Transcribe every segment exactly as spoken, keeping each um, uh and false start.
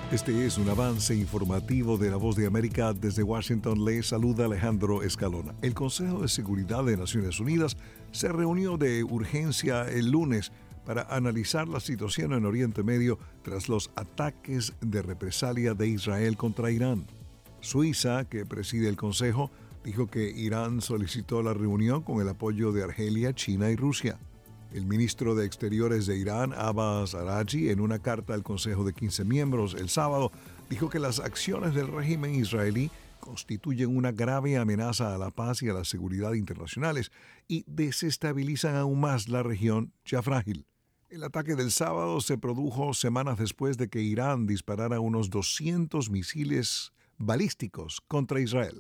Este es un avance informativo de La Voz de América. Desde Washington le saluda Alejandro Escalona. El Consejo de Seguridad de Naciones Unidas se reunió de urgencia el lunes para analizar la situación en Oriente Medio tras los ataques de represalia de Israel contra Irán. Suiza, que preside el Consejo, dijo que Irán solicitó la reunión con el apoyo de Argelia, China y Rusia. El ministro de Exteriores de Irán, Abbas Araghchi, en una carta al Consejo de quince miembros el sábado, dijo que las acciones del régimen israelí constituyen una grave amenaza a la paz y a la seguridad internacionales y desestabilizan aún más la región ya frágil. El ataque del sábado se produjo semanas después de que Irán disparara unos doscientos misiles balísticos contra Israel.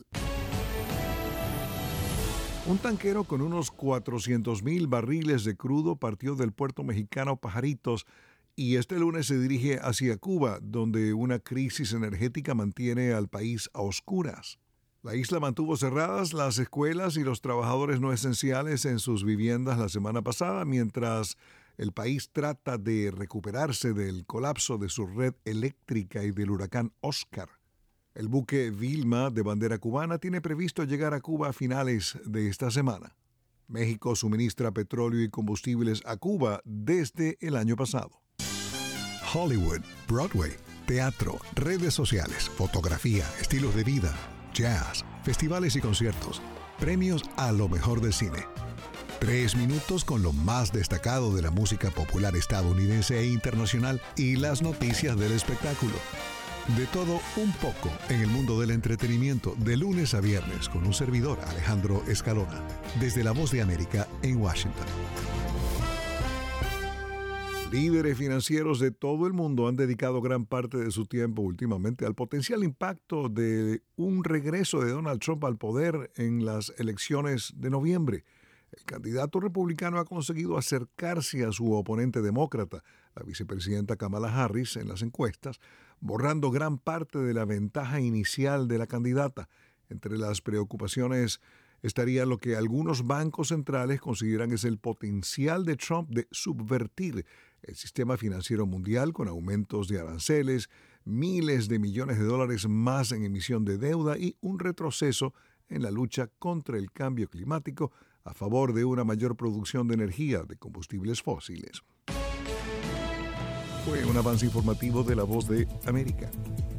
Un tanquero con unos cuatrocientos mil barriles de crudo partió del puerto mexicano Pajaritos y este lunes se dirige hacia Cuba, donde una crisis energética mantiene al país a oscuras. La isla mantuvo cerradas las escuelas y los trabajadores no esenciales en sus viviendas la semana pasada, mientras el país trata de recuperarse del colapso de su red eléctrica y del huracán Oscar. El buque Vilma, de bandera cubana, tiene previsto llegar a Cuba a finales de esta semana. México suministra petróleo y combustibles a Cuba desde el año pasado. Hollywood, Broadway, teatro, redes sociales, fotografía, estilos de vida, jazz, festivales y conciertos, premios a lo mejor del cine. Tres minutos con lo más destacado de la música popular estadounidense e internacional y las noticias del espectáculo. De todo un poco en el mundo del entretenimiento, de lunes a viernes, con un servidor, Alejandro Escalona, desde La Voz de América en Washington. Líderes financieros de todo el mundo han dedicado gran parte de su tiempo últimamente al potencial impacto de un regreso de Donald Trump al poder en las elecciones de noviembre. El candidato republicano ha conseguido acercarse a su oponente demócrata, la vicepresidenta Kamala Harris, en las encuestas, borrando gran parte de la ventaja inicial de la candidata. Entre las preocupaciones estaría lo que algunos bancos centrales consideran es el potencial de Trump de subvertir el sistema financiero mundial con aumentos de aranceles, miles de millones de dólares más en emisión de deuda y un retroceso en la lucha contra el cambio climático a favor de una mayor producción de energía de combustibles fósiles. Fue un avance informativo de La Voz de América.